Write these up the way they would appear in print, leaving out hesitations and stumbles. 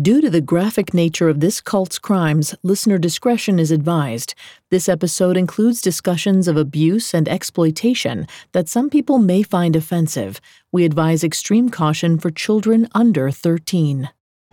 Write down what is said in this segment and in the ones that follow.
Due to the graphic nature of this cult's crimes, listener discretion is advised. This episode includes discussions of abuse and exploitation that some people may find offensive. We advise extreme caution for children under 13.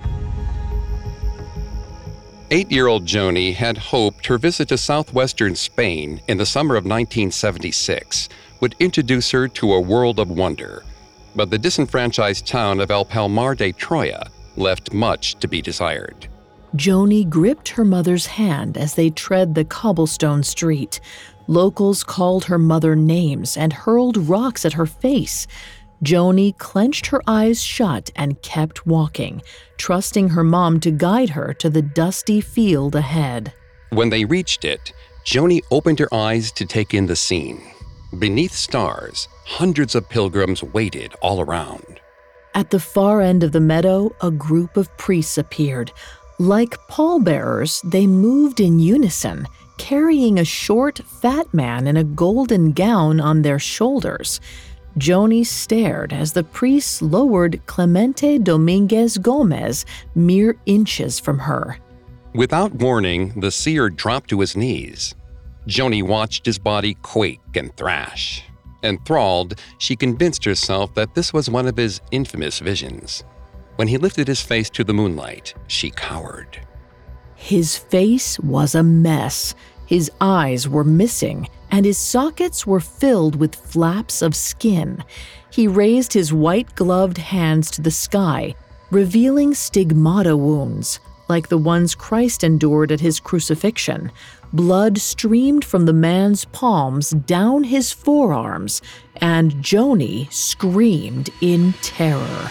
8-year-old Joni had hoped her visit to southwestern Spain in the summer of 1976 would introduce her to a world of wonder. But the disenfranchised town of El Palmar de Troya left much to be desired. Joni gripped her mother's hand as they tread the cobblestone street. Locals called her mother names and hurled rocks at her face. Joni clenched her eyes shut and kept walking, trusting her mom to guide her to the dusty field ahead. When they reached it, Joni opened her eyes to take in the scene. Beneath stars, hundreds of pilgrims waited all around. At the far end of the meadow, a group of priests appeared. Like pallbearers, they moved in unison, carrying a short, fat man in a golden gown on their shoulders. Joni stared as the priests lowered Clemente Dominguez Gomez mere inches from her. Without warning, the seer dropped to his knees. Joni watched his body quake and thrash. Enthralled, she convinced herself that this was one of his infamous visions. When he lifted his face to the moonlight, she cowered. His face was a mess. His eyes were missing, and his sockets were filled with flaps of skin. He raised his white-gloved hands to the sky, revealing stigmata wounds, like the ones Christ endured at his crucifixion. Blood streamed from the man's palms down his forearms, and Joni screamed in terror.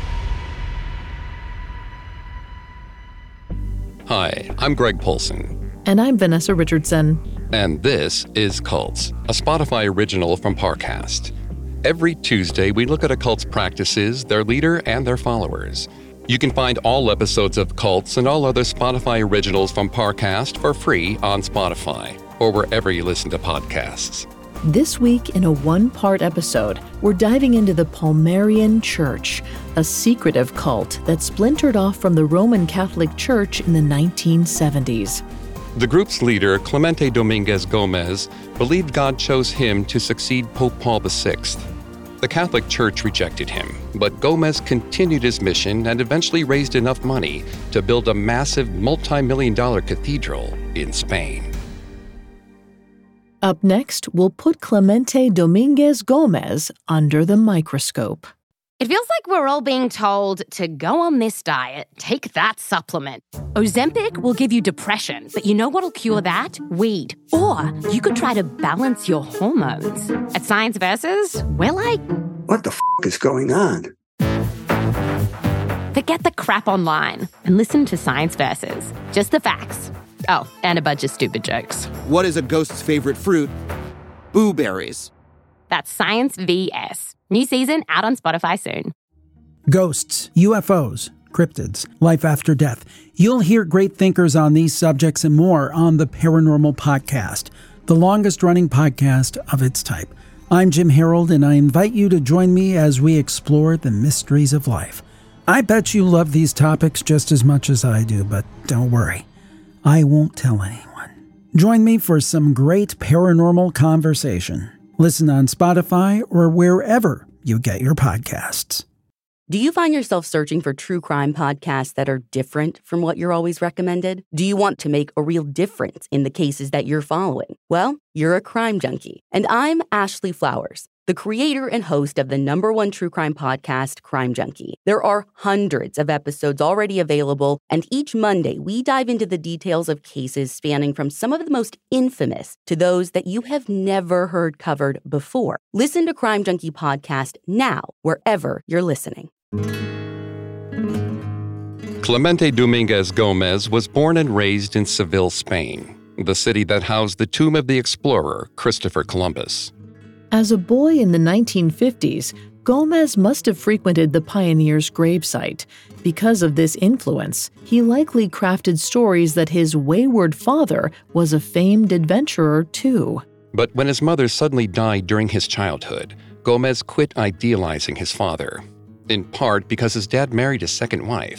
Hi, I'm Greg Polson. And I'm Vanessa Richardson. And this is Cults, a Spotify original from Parcast. Every Tuesday, we look at a cult's practices, their leader, and their followers. You can find all episodes of Cults and all other Spotify originals from Parcast for free on Spotify or wherever you listen to podcasts. This week, in a one-part episode, we're diving into the Palmarian Church, a secretive cult that splintered off from the Roman Catholic Church in the 1970s. The group's leader, Clemente Dominguez Gomez, believed God chose him to succeed Pope Paul VI. The Catholic Church rejected him, but Gomez continued his mission and eventually raised enough money to build a massive multi-million-dollar cathedral in Spain. Up next, we'll put Clemente Dominguez Gomez under the microscope. It feels like we're all being told to go on this diet, take that supplement. Ozempic will give you depression, but you know what'll cure that? Weed. Or you could try to balance your hormones. At Science Versus, we're like, what the f*** is going on? Forget the crap online and listen to Science Versus. Just the facts. Oh, and a bunch of stupid jokes. What is a ghost's favorite fruit? Blueberries. That's Science VS. New season out on Spotify soon. Ghosts, UFOs, cryptids, life after death. You'll hear great thinkers on these subjects and more on the Paranormal Podcast, the longest-running podcast of its type. I'm Jim Harold, and I invite you to join me as we explore the mysteries of life. I bet you love these topics just as much as I do, but don't worry. I won't tell anyone. Join me for some great paranormal conversation. Listen on Spotify or wherever you get your podcasts. Do you find yourself searching for true crime podcasts that are different from what you're always recommended? Do you want to make a real difference in the cases that you're following? Well, you're a crime junkie, and I'm Ashley Flowers, the creator and host of the #1 true crime podcast, Crime Junkie. There are hundreds of episodes already available, and each Monday we dive into the details of cases spanning from some of the most infamous to those that you have never heard covered before. Listen to Crime Junkie Podcast now, wherever you're listening. Clemente Dominguez Gomez was born and raised in Seville, Spain, the city that housed the tomb of the explorer Christopher Columbus. As a boy in the 1950s, Gomez must have frequented the pioneer's gravesite. Because of this influence, he likely crafted stories that his wayward father was a famed adventurer too. But when his mother suddenly died during his childhood, Gomez quit idealizing his father, in part because his dad married a second wife.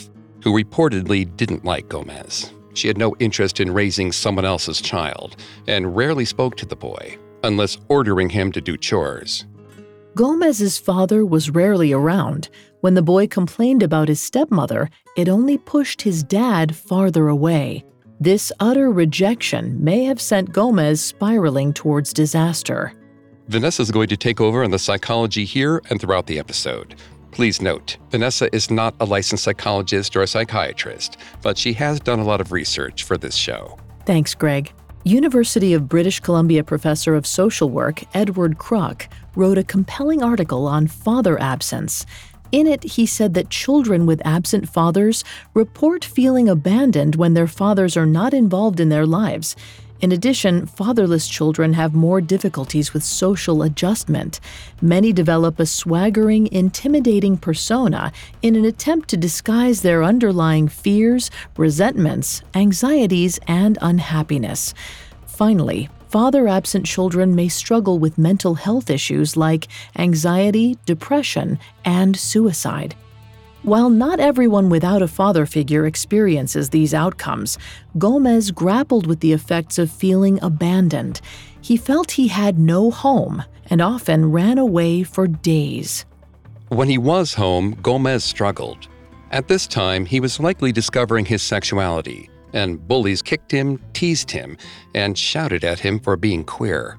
who reportedly didn't like Gomez. She had no interest in raising someone else's child and rarely spoke to the boy, unless ordering him to do chores. Gomez's father was rarely around. When the boy complained about his stepmother, it only pushed his dad farther away. This utter rejection may have sent Gomez spiraling towards disaster. Vanessa's going to take over on the psychology here and throughout the episode. Please note, Vanessa is not a licensed psychologist or a psychiatrist, but she has done a lot of research for this show. Thanks, Greg. University of British Columbia professor of social work Edward Kruk wrote a compelling article on father absence. In it, he said that children with absent fathers report feeling abandoned when their fathers are not involved in their lives. In addition, fatherless children have more difficulties with social adjustment. Many develop a swaggering, intimidating persona in an attempt to disguise their underlying fears, resentments, anxieties, and unhappiness. Finally, father-absent children may struggle with mental health issues like anxiety, depression, and suicide. While not everyone without a father figure experiences these outcomes, Gomez grappled with the effects of feeling abandoned. He felt he had no home and often ran away for days. When he was home, Gomez struggled. At this time, he was likely discovering his sexuality, and bullies kicked him, teased him, and shouted at him for being queer.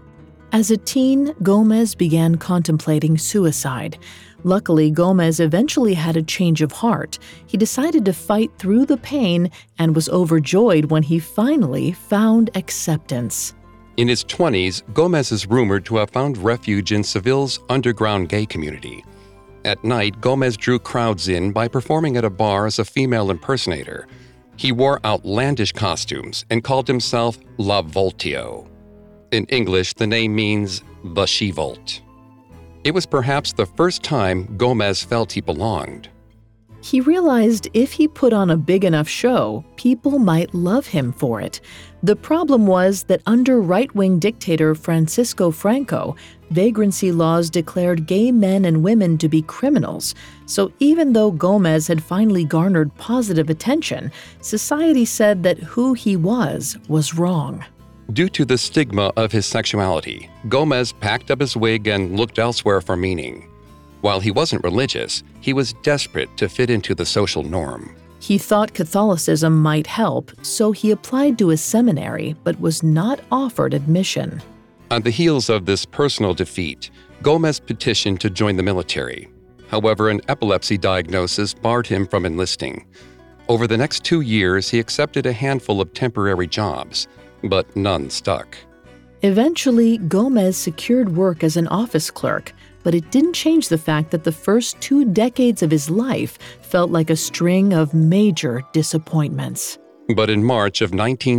As a teen, Gomez began contemplating suicide. Luckily, Gomez eventually had a change of heart. He decided to fight through the pain and was overjoyed when he finally found acceptance. In his 20s, Gomez is rumored to have found refuge in Seville's underground gay community. At night, Gomez drew crowds in by performing at a bar as a female impersonator. He wore outlandish costumes and called himself La Voltio. In English, the name means the she-volt. It was perhaps the first time Gomez felt he belonged. He realized if he put on a big enough show, people might love him for it. The problem was that under right-wing dictator Francisco Franco, vagrancy laws declared gay men and women to be criminals. So even though Gomez had finally garnered positive attention, society said that who he was wrong. Due to the stigma of his sexuality, Gomez packed up his wig and looked elsewhere for meaning. While he wasn't religious, he was desperate to fit into the social norm. He thought Catholicism might help, so he applied to a seminary but was not offered admission. On the heels of this personal defeat, Gomez petitioned to join the military. However, an epilepsy diagnosis barred him from enlisting. Over the next 2 years, he accepted a handful of temporary jobs, but none stuck. Eventually, Gomez secured work as an office clerk, but it didn't change the fact that the first 2 decades of his life felt like a string of major disappointments. But in March of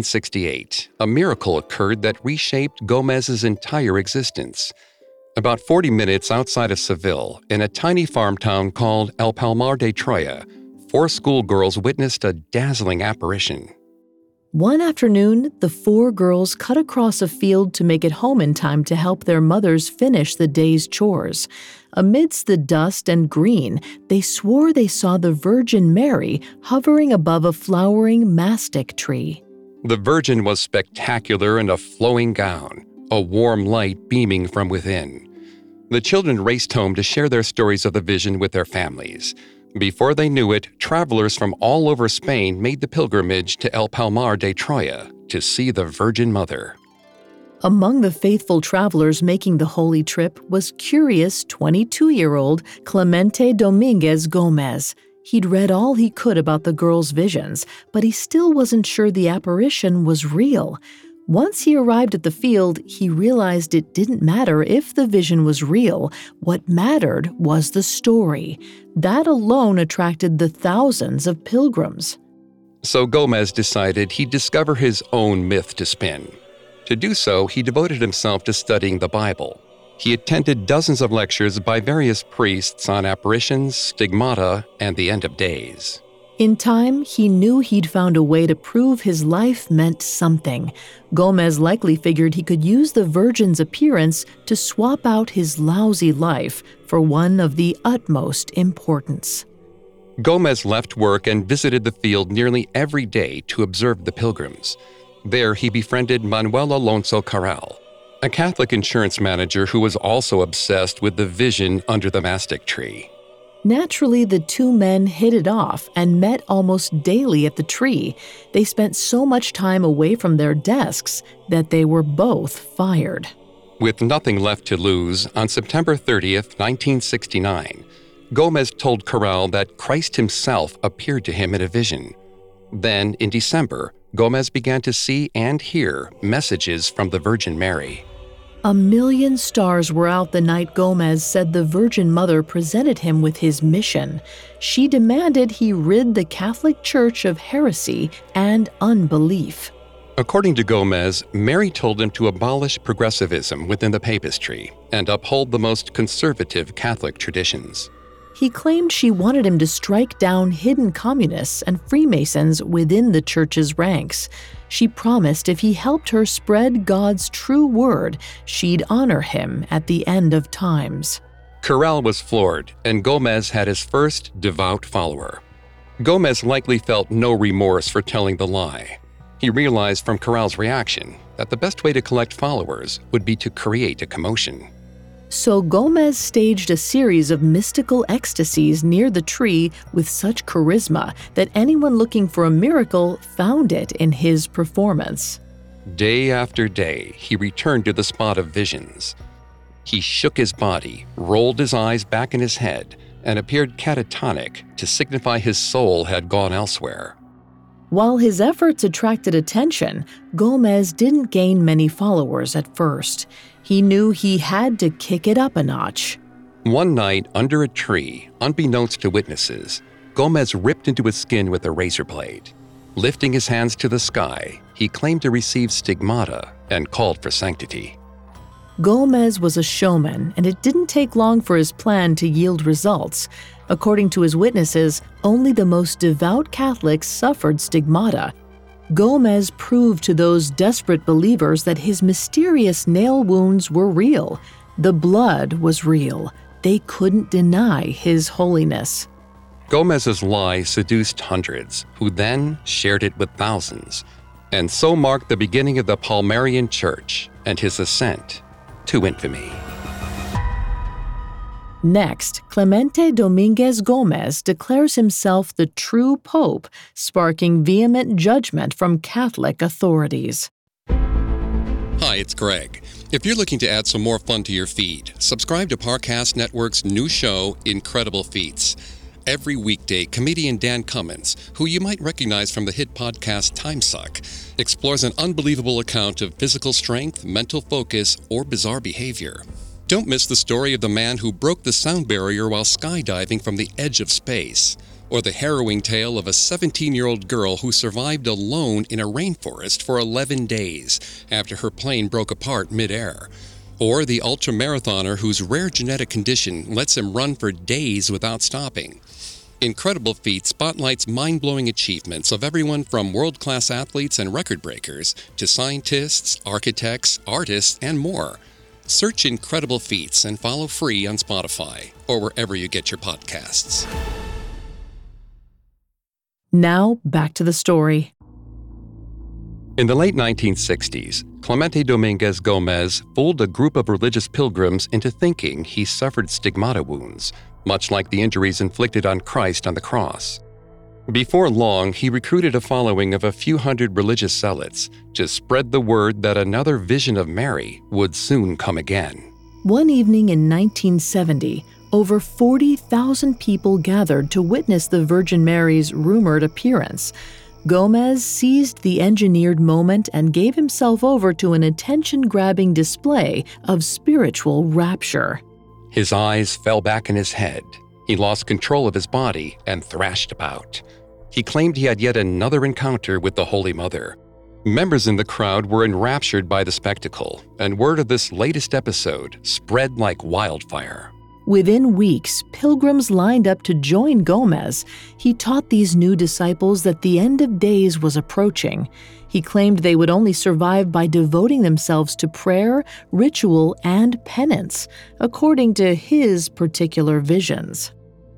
1968, a miracle occurred that reshaped Gomez's entire existence. About 40 minutes outside of Seville, in a tiny farm town called El Palmar de Troya, 4 schoolgirls witnessed a dazzling apparition. One afternoon, the 4 girls cut across a field to make it home in time to help their mothers finish the day's chores. Amidst the dust and green, they swore they saw the Virgin Mary hovering above a flowering mastic tree. The Virgin was spectacular in a flowing gown, a warm light beaming from within. The children raced home to share their stories of the vision with their families. Before they knew it, travelers from all over Spain made the pilgrimage to El Palmar de Troya to see the Virgin Mother. Among the faithful travelers making the holy trip was curious 22-year-old Clemente Dominguez Gomez. He'd read all he could about the girls' visions, but he still wasn't sure the apparition was real. Once he arrived at the field, he realized it didn't matter if the vision was real. What mattered was the story. That alone attracted the thousands of pilgrims. So Gomez decided he'd discover his own myth to spin. To do so, he devoted himself to studying the Bible. He attended dozens of lectures by various priests on apparitions, stigmata, and the end of days. In time, he knew he'd found a way to prove his life meant something. Gomez likely figured he could use the Virgin's appearance to swap out his lousy life for one of the utmost importance. Gomez left work and visited the field nearly every day to observe the pilgrims. There, he befriended Manuel Alonso Carral, a Catholic insurance manager who was also obsessed with the vision under the mastic tree. Naturally, the two men hit it off and met almost daily at the tree. They spent so much time away from their desks that they were both fired. With nothing left to lose, on September 30th, 1969, Gomez told Carral that Christ himself appeared to him in a vision. Then, in December, Gomez began to see and hear messages from the Virgin Mary. 1,000,000 stars were out the night Gomez said the Virgin Mother presented him with his mission. She demanded he rid the Catholic Church of heresy and unbelief. According to Gomez, Mary told him to abolish progressivism within the papistry and uphold the most conservative Catholic traditions. He claimed she wanted him to strike down hidden communists and Freemasons within the church's ranks. She promised if he helped her spread God's true word, she'd honor him at the end of times. Carral was floored, and Gomez had his first devout follower. Gomez likely felt no remorse for telling the lie. He realized from Carral's reaction that the best way to collect followers would be to create a commotion. So Gomez staged a series of mystical ecstasies near the tree with such charisma that anyone looking for a miracle found it in his performance. Day after day, he returned to the spot of visions. He shook his body, rolled his eyes back in his head, and appeared catatonic to signify his soul had gone elsewhere. While his efforts attracted attention, Gomez didn't gain many followers at first. He knew he had to kick it up a notch. One night, under a tree, unbeknownst to witnesses, Gomez ripped into his skin with a razor blade. Lifting his hands to the sky, he claimed to receive stigmata and called for sanctity. Gomez was a showman, and it didn't take long for his plan to yield results. According to his witnesses, only the most devout Catholics suffered stigmata. Gomez proved to those desperate believers that his mysterious nail wounds were real. The blood was real. They couldn't deny his holiness. Gomez's lie seduced hundreds, who then shared it with thousands, and so marked the beginning of the Palmarian Church and his ascent to infamy. Next, Clemente Dominguez Gomez declares himself the true pope, sparking vehement judgment from Catholic authorities. Hi, it's Greg. If you're looking to add some more fun to your feed, subscribe to Parcast Network's new show, Incredible Feats. Every weekday, comedian Dan Cummins, who you might recognize from the hit podcast Time Suck, explores an unbelievable account of physical strength, mental focus, or bizarre behavior. Don't miss the story of the man who broke the sound barrier while skydiving from the edge of space, or the harrowing tale of a 17-year-old girl who survived alone in a rainforest for 11 days after her plane broke apart mid-air, or the ultramarathoner whose rare genetic condition lets him run for days without stopping. Incredible Feats spotlights mind-blowing achievements of everyone from world-class athletes and record breakers to scientists, architects, artists, and more. Search Incredible Feats and follow free on Spotify or wherever you get your podcasts. Now, back to the story. In the late 1960s, Clemente Dominguez Gomez fooled a group of religious pilgrims into thinking he suffered stigmata wounds, much like the injuries inflicted on Christ on the cross. Before long, he recruited a following of a few hundred religious zealots to spread the word that another vision of Mary would soon come again. One evening in 1970, over 40,000 people gathered to witness the Virgin Mary's rumored appearance. Gomez seized the engineered moment and gave himself over to an attention-grabbing display of spiritual rapture. His eyes fell back in his head. He lost control of his body and thrashed about. He claimed he had yet another encounter with the Holy Mother. Members in the crowd were enraptured by the spectacle, and word of this latest episode spread like wildfire. Within weeks, pilgrims lined up to join Gomez. He taught these new disciples that the end of days was approaching. He claimed they would only survive by devoting themselves to prayer, ritual, and penance, according to his particular visions.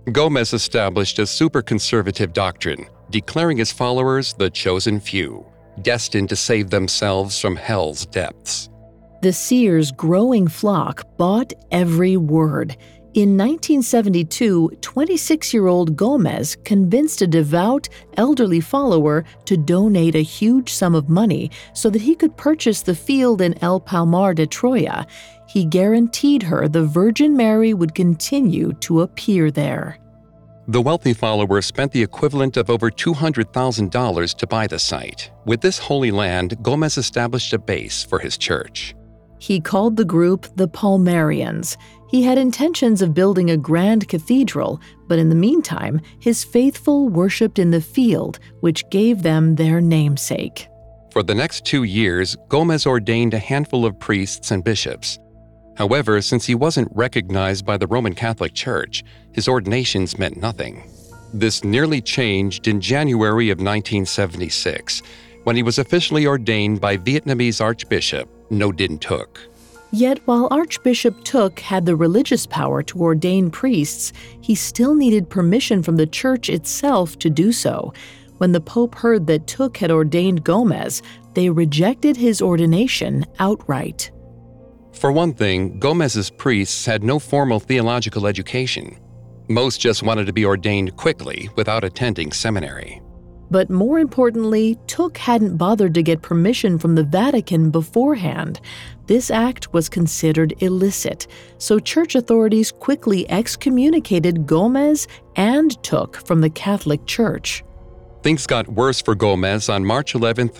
Gomez established a super-conservative doctrine, declaring his followers the chosen few, destined to save themselves from hell's depths. The seer's growing flock bought every word. In 1972, 26-year-old Gomez convinced a devout, elderly follower to donate a huge sum of money so that he could purchase the field in El Palmar de Troya. He guaranteed her the Virgin Mary would continue to appear there. The wealthy follower spent the equivalent of over $200,000 to buy the site. With this holy land, Gomez established a base for his church. He called the group the Palmarians. He had intentions of building a grand cathedral, but in the meantime, his faithful worshipped in the field, which gave them their namesake. For the next 2 years, Gomez ordained a handful of priests and bishops. However, since he wasn't recognized by the Roman Catholic Church, his ordinations meant nothing. This nearly changed in January of 1976, when he was officially ordained by Vietnamese Archbishop Ngo Dinh Thuc. Yet while Archbishop Thuc had the religious power to ordain priests, he still needed permission from the church itself to do so. When the Pope heard that Thuc had ordained Gomez, they rejected his ordination outright. For one thing, Gomez's priests had no formal theological education. Most just wanted to be ordained quickly without attending seminary. But more importantly, Thuc hadn't bothered to get permission from the Vatican beforehand. This act was considered illicit, so church authorities quickly excommunicated Gomez and Thuc from the Catholic Church. Things got worse for Gomez on March 11,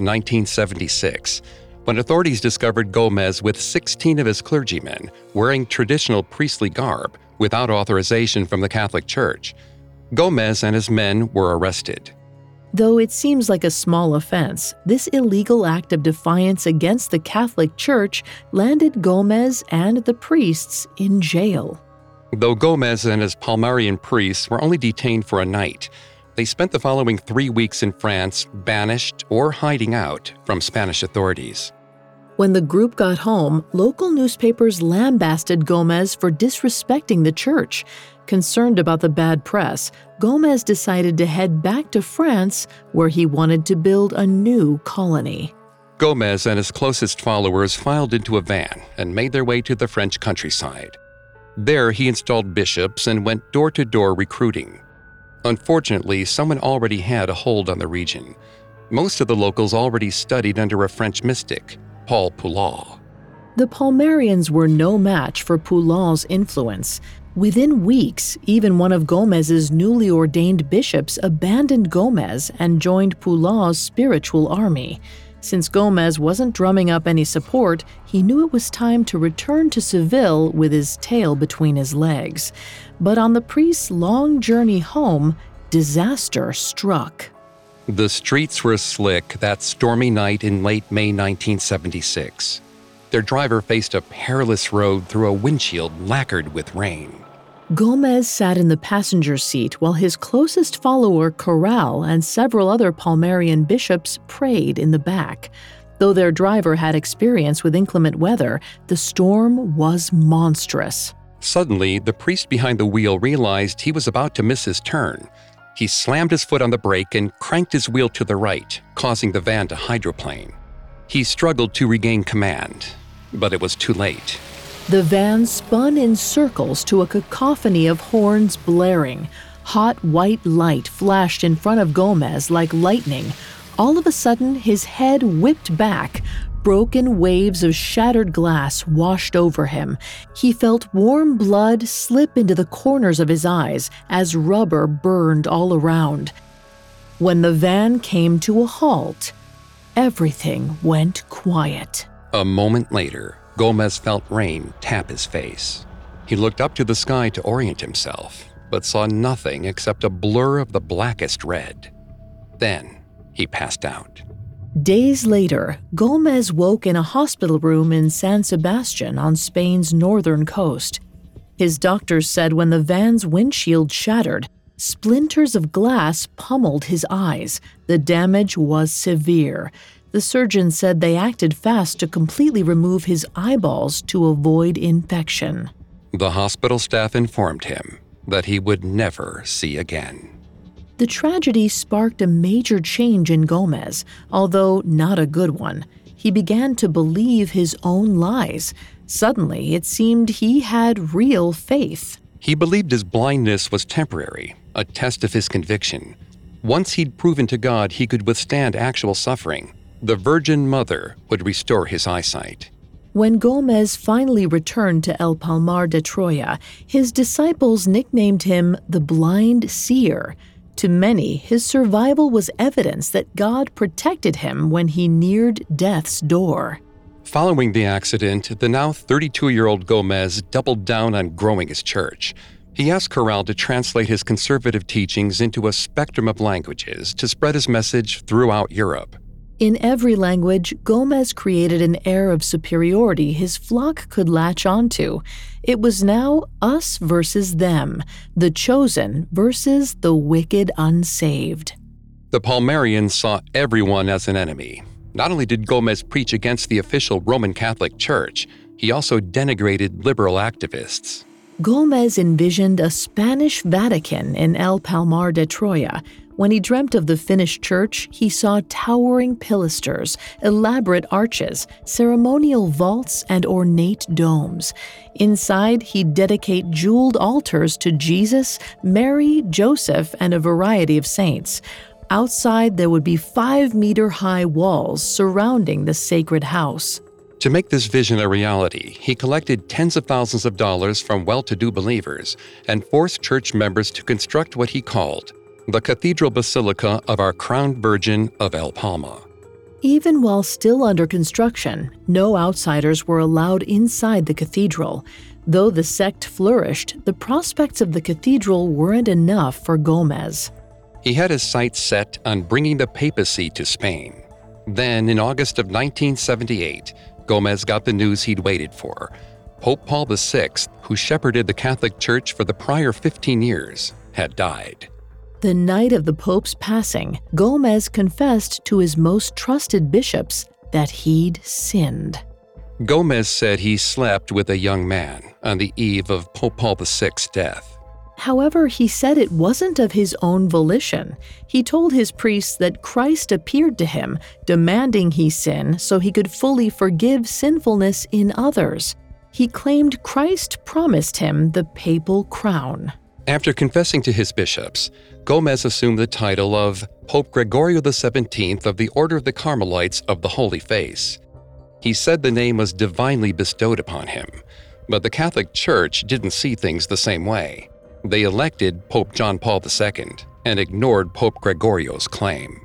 1976, when authorities discovered Gomez with 16 of his clergymen wearing traditional priestly garb without authorization from the Catholic Church. Gomez and his men were arrested. Though it seems like a small offense, this illegal act of defiance against the Catholic Church landed Gomez and the priests in jail. Though Gomez and his Palmarian priests were only detained for a night, they spent the following 3 weeks in France, banished or hiding out from Spanish authorities. When the group got home, local newspapers lambasted Gomez for disrespecting the church. Concerned about the bad press, Gomez decided to head back to France, where he wanted to build a new colony. Gomez and his closest followers filed into a van and made their way to the French countryside. There, he installed bishops and went door-to-door recruiting. Unfortunately, someone already had a hold on the region. Most of the locals already studied under a French mystic, Paul Poullault. The Palmarians were no match for Poullault's influence. Within weeks, even one of Gomez's newly ordained bishops abandoned Gomez and joined Poullault's spiritual army. Since Gomez wasn't drumming up any support, he knew it was time to return to Seville with his tail between his legs. But on the priest's long journey home, disaster struck. The streets were slick that stormy night in late May 1976. Their driver faced a perilous road through a windshield lacquered with rain. Gomez sat in the passenger seat while his closest follower, Corral, and several other Palmarian bishops prayed in the back. Though their driver had experience with inclement weather, the storm was monstrous. Suddenly, the priest behind the wheel realized he was about to miss his turn. He slammed his foot on the brake and cranked his wheel to the right, causing the van to hydroplane. He struggled to regain command, but it was too late. The van spun in circles to a cacophony of horns blaring. Hot white light flashed in front of Gomez like lightning. All of a sudden, his head whipped back. Broken waves of shattered glass washed over him. He felt warm blood slip into the corners of his eyes as rubber burned all around. When the van came to a halt, everything went quiet. A moment later, Gomez felt rain tap his face. He looked up to the sky to orient himself, but saw nothing except a blur of the blackest red. Then he passed out. Days later, Gomez woke in a hospital room in San Sebastian on Spain's northern coast. His doctors said when the van's windshield shattered, splinters of glass pummeled his eyes. The damage was severe. The surgeon said they acted fast to completely remove his eyeballs to avoid infection. The hospital staff informed him, that he would never see again. The tragedy sparked a major change in Gomez, although not a good one. He began to believe his own lies. Suddenly, it seemed he had real faith. He believed his blindness was temporary, a test of his conviction. Once he'd proven to God he could withstand actual suffering, the Virgin Mother would restore his eyesight. When Gomez finally returned to El Palmar de Troya, his disciples nicknamed him the Blind Seer. To many, his survival was evidence that God protected him when he neared death's door. Following the accident, the now 32-year-old Gomez doubled down on growing his church. He asked Corral to translate his conservative teachings into a spectrum of languages to spread his message throughout Europe. In every language, Gomez created an air of superiority his flock could latch onto. It was now us versus them, the chosen versus the wicked unsaved. The Palmarians saw everyone as an enemy. Not only did Gomez preach against the official Roman Catholic Church, he also denigrated liberal activists. Gomez envisioned a Spanish Vatican in El Palmar de Troya. When he dreamt of the finished church, he saw towering pilasters, elaborate arches, ceremonial vaults, and ornate domes. Inside, he'd dedicate jeweled altars to Jesus, Mary, Joseph, and a variety of saints. Outside, there would be 5-meter-high walls surrounding the sacred house. To make this vision a reality, he collected tens of thousands of dollars from well-to-do believers and forced church members to construct what he called the Cathedral Basilica of Our Crowned Virgin of El Palma. Even while still under construction, no outsiders were allowed inside the cathedral. Though the sect flourished, the prospects of the cathedral weren't enough for Gomez. He had his sights set on bringing the papacy to Spain. Then, in August of 1978, Gomez got the news he'd waited for. Pope Paul VI, who shepherded the Catholic Church for the prior 15 years, had died. The night of the Pope's passing, Gomez confessed to his most trusted bishops that he'd sinned. Gomez said he slept with a young man on the eve of Pope Paul VI's death. However, he said it wasn't of his own volition. He told his priests that Christ appeared to him, demanding he sin so he could fully forgive sinfulness in others. He claimed Christ promised him the papal crown. After confessing to his bishops, Gomez assumed the title of Pope Gregorio XVII of the Order of the Carmelites of the Holy Face. He said the name was divinely bestowed upon him, but the Catholic Church didn't see things the same way. They elected Pope John Paul II and ignored Pope Gregorio's claim.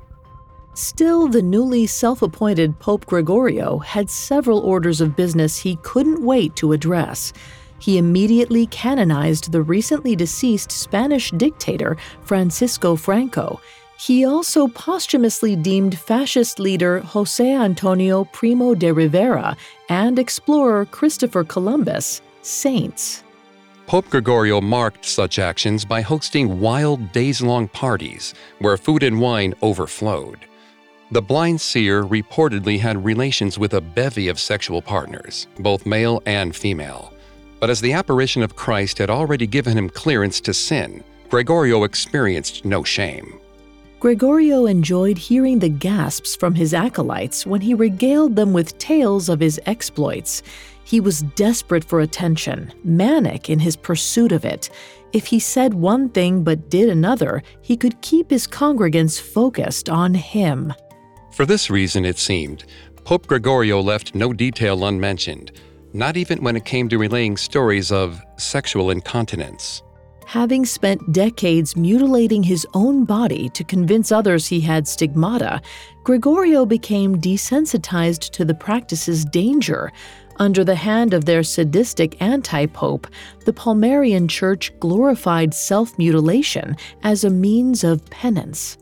Still, the newly self-appointed Pope Gregorio had several orders of business he couldn't wait to address. He immediately canonized the recently deceased Spanish dictator Francisco Franco. He also posthumously deemed fascist leader José Antonio Primo de Rivera and explorer Christopher Columbus saints. Pope Gregorio marked such actions by hosting wild days-long parties where food and wine overflowed. The blind seer reportedly had relations with a bevy of sexual partners, both male and female. But as the apparition of Christ had already given him clearance to sin, Gregorio experienced no shame. Gregorio enjoyed hearing the gasps from his acolytes when he regaled them with tales of his exploits. He was desperate for attention, manic in his pursuit of it. If he said one thing but did another, he could keep his congregants focused on him. For this reason, it seemed, Pope Gregorio left no detail unmentioned, not even when it came to relaying stories of sexual incontinence. Having spent decades mutilating his own body to convince others he had stigmata, Gregorio became desensitized to the practice's danger. Under the hand of their sadistic anti-pope, the Palmarian Church glorified self-mutilation as a means of penance.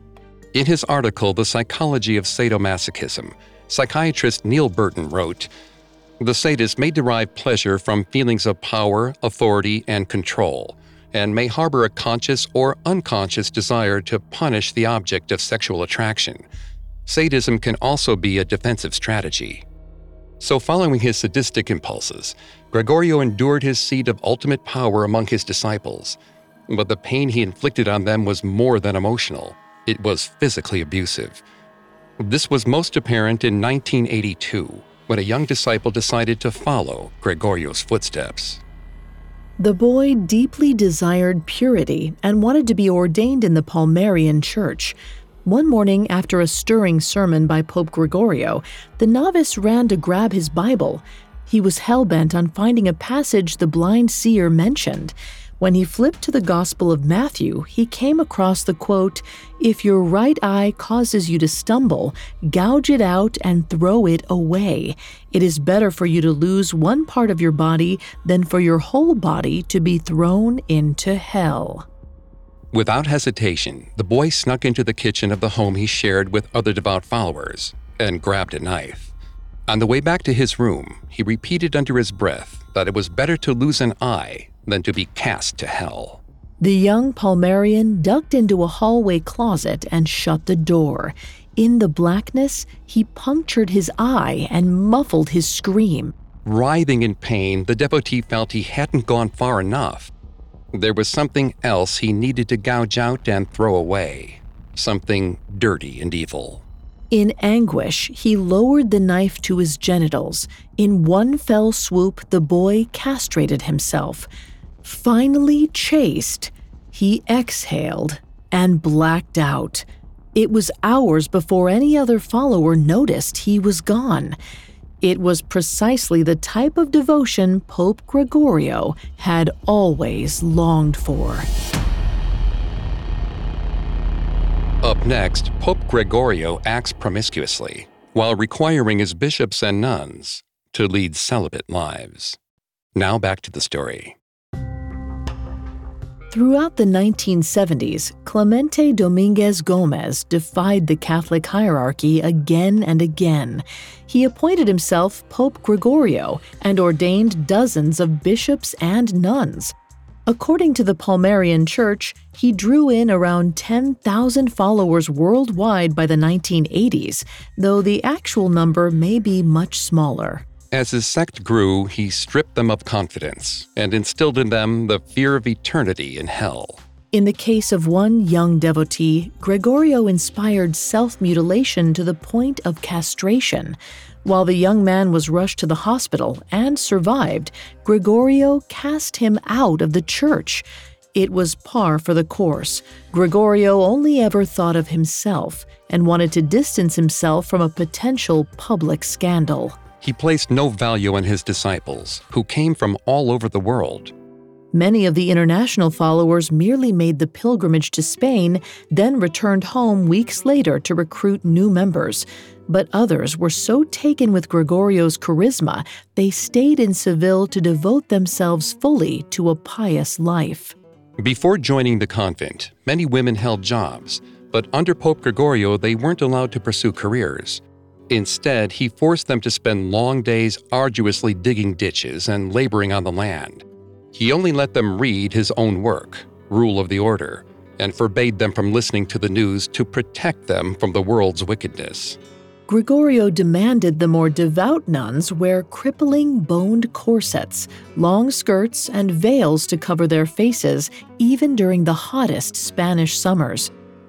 In his article, The Psychology of Sadomasochism, psychiatrist Neil Burton wrote, "The sadist may derive pleasure from feelings of power, authority, and control, and may harbor a conscious or unconscious desire to punish the object of sexual attraction. Sadism can also be a defensive strategy." So following his sadistic impulses, Gregorio endured his seat of ultimate power among his disciples. But the pain he inflicted on them was more than emotional. It was physically abusive. This was most apparent in 1982, when a young disciple decided to follow Gregorio's footsteps. The boy deeply desired purity and wanted to be ordained in the Palmarian Church. One morning, after a stirring sermon by Pope Gregorio, the novice ran to grab his Bible. He was hell-bent on finding a passage the blind seer mentioned. When he flipped to the Gospel of Matthew, he came across the quote, "If your right eye causes you to stumble, gouge it out and throw it away. It is better for you to lose one part of your body than for your whole body to be thrown into hell." Without hesitation, the boy snuck into the kitchen of the home he shared with other devout followers and grabbed a knife. On the way back to his room, he repeated under his breath that it was better to lose an eye than to be cast to hell. The young Palmarian ducked into a hallway closet and shut the door. In the blackness, he punctured his eye and muffled his scream. Writhing in pain, the devotee felt he hadn't gone far enough. There was something else he needed to gouge out and throw away. Something dirty and evil. In anguish, he lowered the knife to his genitals. In one fell swoop, the boy castrated himself. Finally chaste, he exhaled and blacked out. It was hours before any other follower noticed he was gone. It was precisely the type of devotion Pope Gregorio had always longed for. Up next, Pope Gregorio acts promiscuously while requiring his bishops and nuns to lead celibate lives. Now back to the story. Throughout the 1970s, Clemente Dominguez Gomez defied the Catholic hierarchy again and again. He appointed himself Pope Gregorio and ordained dozens of bishops and nuns. According to the Palmarian Church, he drew in around 10,000 followers worldwide by the 1980s, though the actual number may be much smaller. As his sect grew, he stripped them of confidence and instilled in them the fear of eternity in hell. In the case of one young devotee, Gregorio inspired self-mutilation to the point of castration. While the young man was rushed to the hospital and survived, Gregorio cast him out of the church. It was par for the course. Gregorio only ever thought of himself and wanted to distance himself from a potential public scandal. He placed no value on his disciples, who came from all over the world. Many of the international followers merely made the pilgrimage to Spain, then returned home weeks later to recruit new members. But others were so taken with Gregorio's charisma, they stayed in Seville to devote themselves fully to a pious life. Before joining the convent, many women held jobs, but under Pope Gregorio, they weren't allowed to pursue careers. Instead, he forced them to spend long days arduously digging ditches and laboring on the land. He only let them read his own work, Rule of the Order, and forbade them from listening to the news to protect them from the world's wickedness. Gregorio demanded the more devout nuns wear crippling boned corsets, long skirts, and veils to cover their faces, even during the hottest Spanish summers.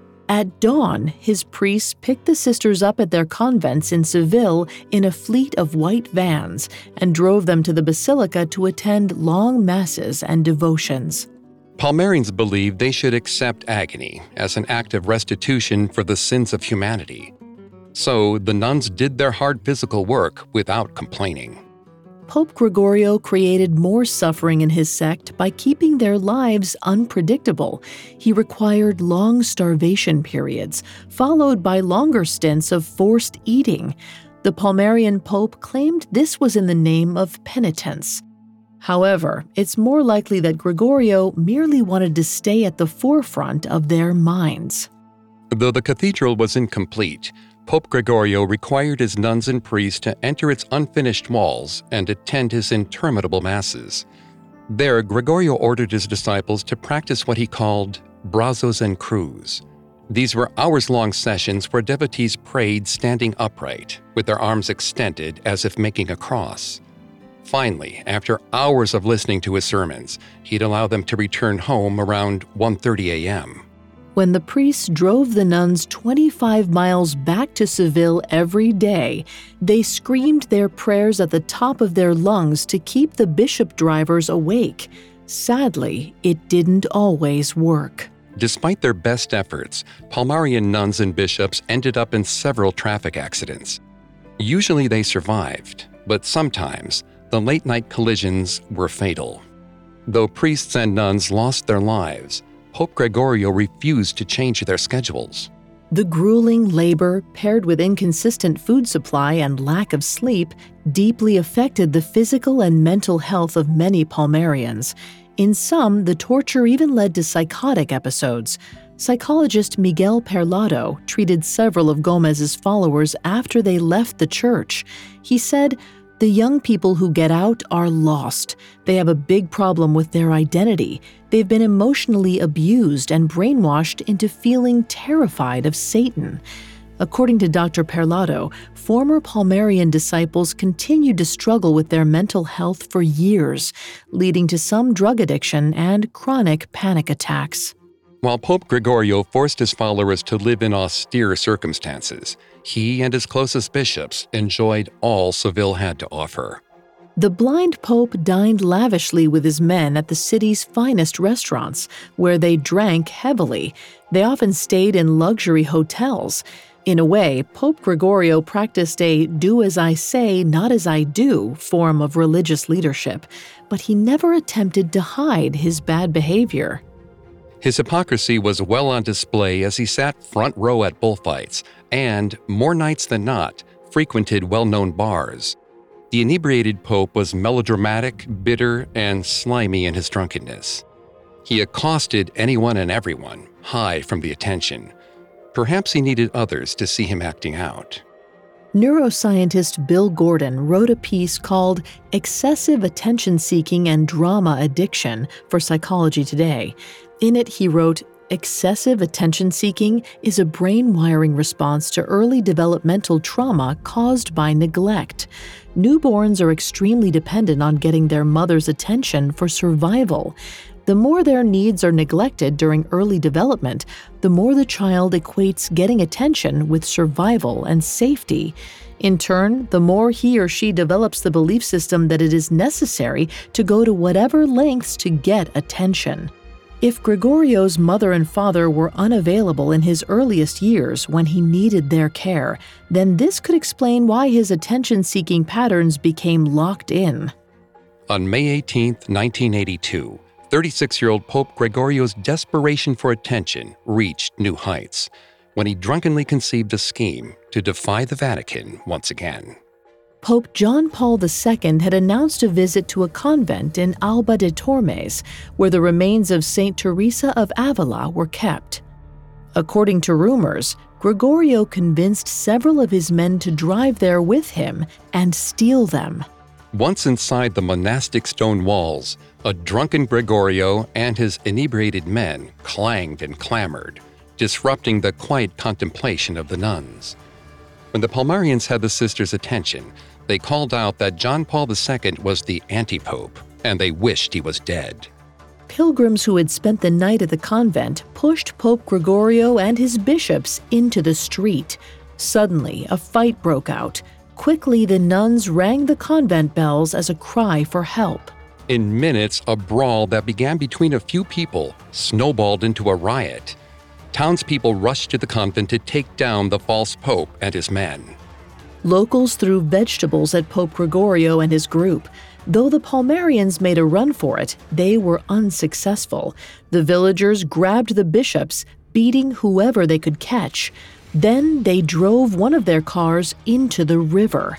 At dawn, his priests picked the sisters up at their convents in Seville in a fleet of white vans and drove them to the basilica to attend long masses and devotions. Palmarians believed they should accept agony as an act of restitution for the sins of humanity. So the nuns did their hard physical work without complaining. Pope Gregorio created more suffering in his sect by keeping their lives unpredictable. He required long starvation periods, followed by longer stints of forced eating. The Palmarian Pope claimed this was in the name of penitence. However, it's more likely that Gregorio merely wanted to stay at the forefront of their minds. Though the cathedral was incomplete, Pope Gregorio required his nuns and priests to enter its unfinished walls and attend his interminable masses. There, Gregorio ordered his disciples to practice what he called brazos and cruz. These were hours-long sessions where devotees prayed standing upright, with their arms extended as if making a cross. Finally, after hours of listening to his sermons, he'd allow them to return home around 1:30 a.m. When the priests drove the nuns 25 miles back to Seville every day, they screamed their prayers at the top of their lungs to keep the bishop drivers awake. Sadly, it didn't always work. Despite their best efforts, Palmarian nuns and bishops ended up in several traffic accidents. Usually they survived, but sometimes the late-night collisions were fatal. Though priests and nuns lost their lives, Pope Gregorio refused to change their schedules. The grueling labor, paired with inconsistent food supply and lack of sleep, deeply affected the physical and mental health of many Palmarians. In some, the torture even led to psychotic episodes. Psychologist Miguel Perlado treated several of Gomez's followers after they left the church. He said, "The young people who get out are lost. They have a big problem with their identity. They've been emotionally abused and brainwashed into feeling terrified of Satan." According to Dr. Perlado, former Palmarian disciples continued to struggle with their mental health for years, leading to some drug addiction and chronic panic attacks. While Pope Gregorio forced his followers to live in austere circumstances, he and his closest bishops enjoyed all Seville had to offer. The blind pope dined lavishly with his men at the city's finest restaurants, where they drank heavily. They often stayed in luxury hotels. In a way, Pope Gregorio practiced a do as I say, not as I do form of religious leadership, but he never attempted to hide his bad behavior. His hypocrisy was well on display as he sat front row at bullfights and, more nights than not, frequented well-known bars. The inebriated pope was melodramatic, bitter, and slimy in his drunkenness. He accosted anyone and everyone, high from the attention. Perhaps he needed others to see him acting out. Neuroscientist Bill Gordon wrote a piece called Excessive Attention-Seeking and Drama Addiction for Psychology Today. In it, he wrote, "Excessive attention-seeking is a brain-wiring response to early developmental trauma caused by neglect. Newborns are extremely dependent on getting their mother's attention for survival. The more their needs are neglected during early development, the more the child equates getting attention with survival and safety. In turn, the more he or she develops the belief system that it is necessary to go to whatever lengths to get attention." If Gregorio's mother and father were unavailable in his earliest years when he needed their care, then this could explain why his attention-seeking patterns became locked in. On May 18, 1982, 36-year-old Pope Gregorio's desperation for attention reached new heights when he drunkenly conceived a scheme to defy the Vatican once again. Pope John Paul II had announced a visit to a convent in Alba de Tormes, where the remains of Saint Teresa of Avila were kept. According to rumors, Gregorio convinced several of his men to drive there with him and steal them. Once inside the monastic stone walls, a drunken Gregorio and his inebriated men clanged and clamored, disrupting the quiet contemplation of the nuns. When the Palmarians had the sisters' attention, they called out that John Paul II was the anti-pope, and they wished he was dead. Pilgrims who had spent the night at the convent pushed Pope Gregorio and his bishops into the street. Suddenly, a fight broke out. Quickly, the nuns rang the convent bells as a cry for help. In minutes, a brawl that began between a few people snowballed into a riot. Townspeople rushed to the convent to take down the false pope and his men. Locals threw vegetables at Pope Gregorio and his group. Though the Palmarians made a run for it, they were unsuccessful. The villagers grabbed the bishops, beating whoever they could catch. Then they drove one of their cars into the river.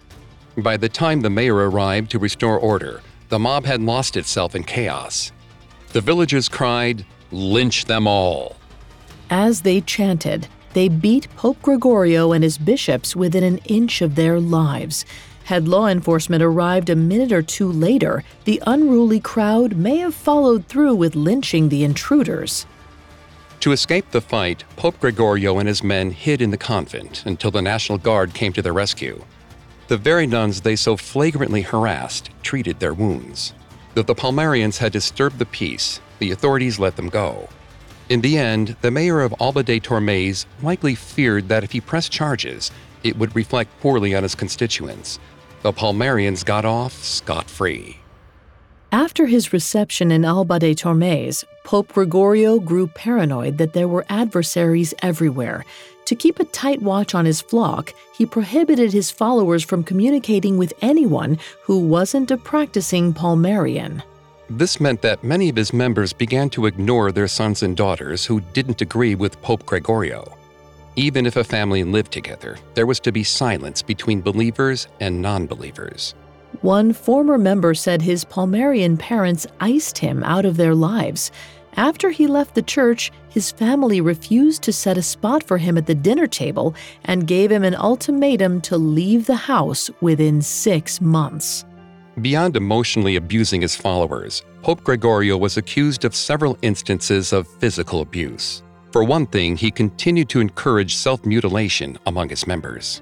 By the time the mayor arrived to restore order, the mob had lost itself in chaos. The villagers cried, "Lynch them all." As they chanted, they beat Pope Gregorio and his bishops within an inch of their lives. Had law enforcement arrived a minute or two later, the unruly crowd may have followed through with lynching the intruders. To escape the fight, Pope Gregorio and his men hid in the convent until the National Guard came to their rescue. The very nuns they so flagrantly harassed treated their wounds. Though the Palmarians had disturbed the peace, the authorities let them go. In the end, the mayor of Alba de Tormes likely feared that if he pressed charges, it would reflect poorly on his constituents. The Palmarians got off scot-free. After his reception in Alba de Tormes, Pope Gregorio grew paranoid that there were adversaries everywhere. To keep a tight watch on his flock, he prohibited his followers from communicating with anyone who wasn't a practicing Palmarian. This meant that many of his members began to ignore their sons and daughters who didn't agree with Pope Gregorio. Even if a family lived together, there was to be silence between believers and non-believers. One former member said his Palmarian parents iced him out of their lives. After he left the church, his family refused to set a spot for him at the dinner table and gave him an ultimatum to leave the house within 6 months. Beyond emotionally abusing his followers, Pope Gregorio was accused of several instances of physical abuse. For one thing, he continued to encourage self-mutilation among his members.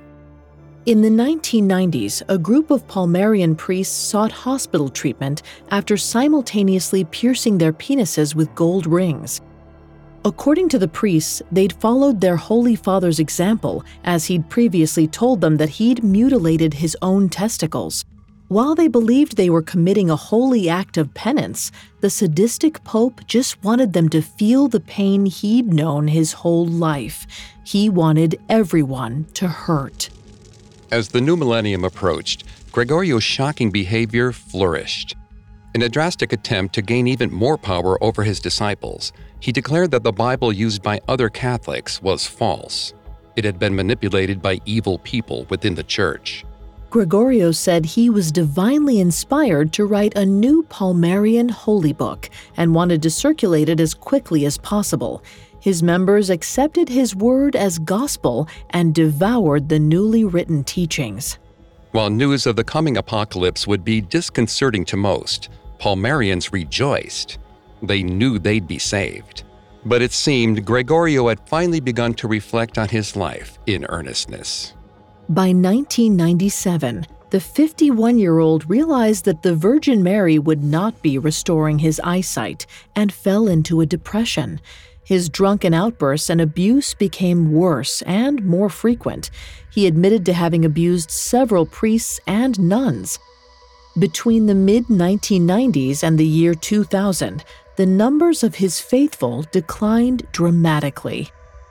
In the 1990s, a group of Palmarian priests sought hospital treatment after simultaneously piercing their penises with gold rings. According to the priests, they'd followed their Holy Father's example, as he'd previously told them that he'd mutilated his own testicles. While they believed they were committing a holy act of penance, the sadistic Pope just wanted them to feel the pain he'd known his whole life. He wanted everyone to hurt. As the new millennium approached, Gregorio's shocking behavior flourished. In a drastic attempt to gain even more power over his disciples, he declared that the Bible used by other Catholics was false. It had been manipulated by evil people within the church. Gregorio said he was divinely inspired to write a new Palmarian holy book and wanted to circulate it as quickly as possible. His members accepted his word as gospel and devoured the newly written teachings. While news of the coming apocalypse would be disconcerting to most, Palmarians rejoiced. They knew they'd be saved. But it seemed Gregorio had finally begun to reflect on his life in earnestness. By 1997, the 51-year-old realized that the Virgin Mary would not be restoring his eyesight and fell into a depression. His drunken outbursts and abuse became worse and more frequent. He admitted to having abused several priests and nuns. Between the mid-1990s and the year 2000, the numbers of his faithful declined dramatically.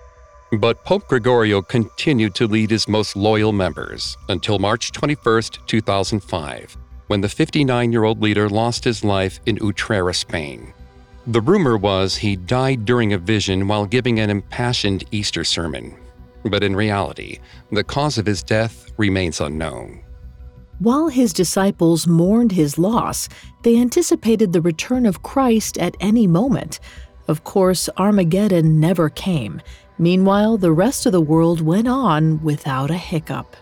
But Pope Gregorio continued to lead his most loyal members until March 21, 2005, when the 59-year-old leader lost his life in Utrera, Spain. The rumor was he died during a vision while giving an impassioned Easter sermon. But in reality, the cause of his death remains unknown. While his disciples mourned his loss, they anticipated the return of Christ at any moment. Of course, Armageddon never came. Meanwhile, the rest of the world went on without a hiccup.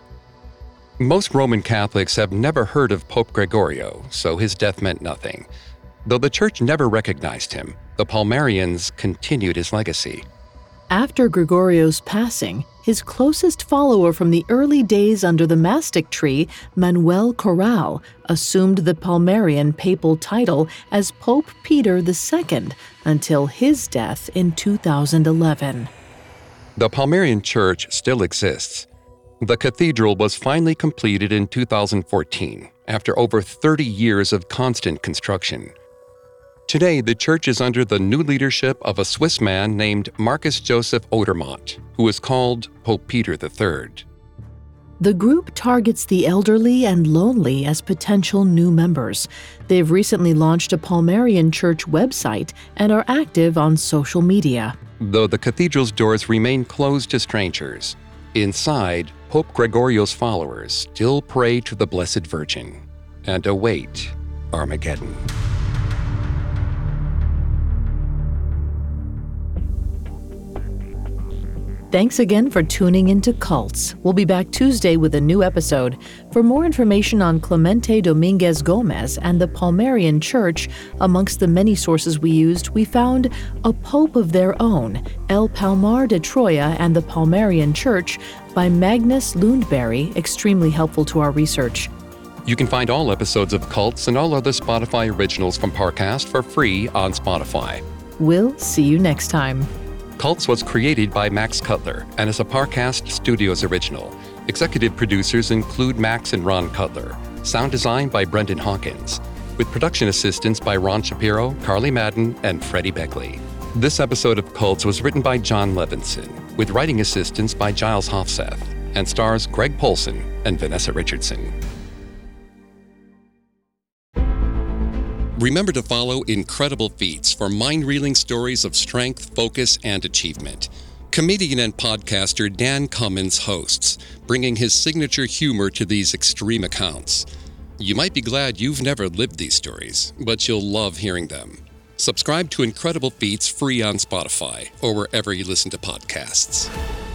Most Roman Catholics have never heard of Pope Gregorio, so his death meant nothing. Though the Church never recognized him, the Palmarians continued his legacy. After Gregorio's passing, his closest follower from the early days under the mastic tree, Manuel Corral, assumed the Palmarian papal title as Pope Peter II until his death in 2011. The Palmarian Church still exists. The cathedral was finally completed in 2014, after over 30 years of constant construction. Today, the church is under the new leadership of a Swiss man named Marcus Joseph Odermatt, who is called Pope Peter III. The group targets the elderly and lonely as potential new members. They've recently launched a Palmarian church website and are active on social media. Though the cathedral's doors remain closed to strangers, inside, Pope Gregorio's followers still pray to the Blessed Virgin and await Armageddon. Thanks again for tuning into Cults. We'll be back Tuesday with a new episode. For more information on Clemente Dominguez Gomez and the Palmarian Church, amongst the many sources we used, we found A Pope of Their Own, El Palmar de Troya and the Palmarian Church by Magnus Lundberg, extremely helpful to our research. You can find all episodes of Cults and all other Spotify originals from Parcast for free on Spotify. We'll see you next time. Cults was created by Max Cutler and is a Parcast Studios original. Executive producers include Max and Ron Cutler. Sound design by Brendan Hawkins. With production assistance by Ron Shapiro, Carly Madden, and Freddie Beckley. This episode of Cults was written by John Levinson, with writing assistance by Giles Hofseth, and stars Greg Polson and Vanessa Richardson. Remember to follow Incredible Feats for mind-reeling stories of strength, focus, and achievement. Comedian and podcaster Dan Cummins hosts, bringing his signature humor to these extreme accounts. You might be glad you've never lived these stories, but you'll love hearing them. Subscribe to Incredible Feats free on Spotify or wherever you listen to podcasts.